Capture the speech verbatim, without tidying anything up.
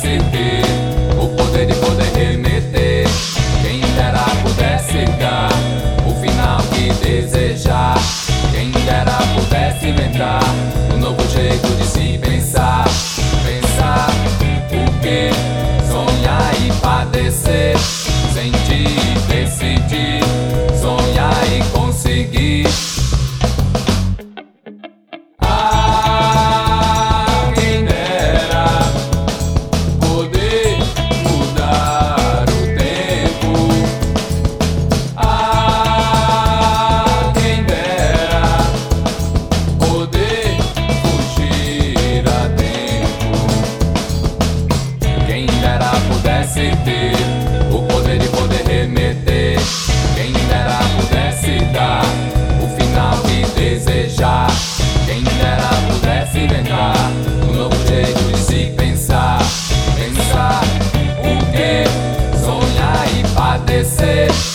pudesse ter o poder de poder remeter. Quem dera pudesse dar o final que desejar. Quem dera pudesse inventar um novo jeito de se pensar. Pensar o que? Sonhar e padecer. Sentir, decidir, sonhar e conseguir. Ah, quem dera poder mudar o tempo. Ah, quem dera poder fugir a tempo. Quem dera pudesse ter o poder de poder remeter. Quem dera pudesse dar o final que desejar. Quem dera pudesse inventar um novo jeito de se pensar. Pensar o que? Sonhar e padecer.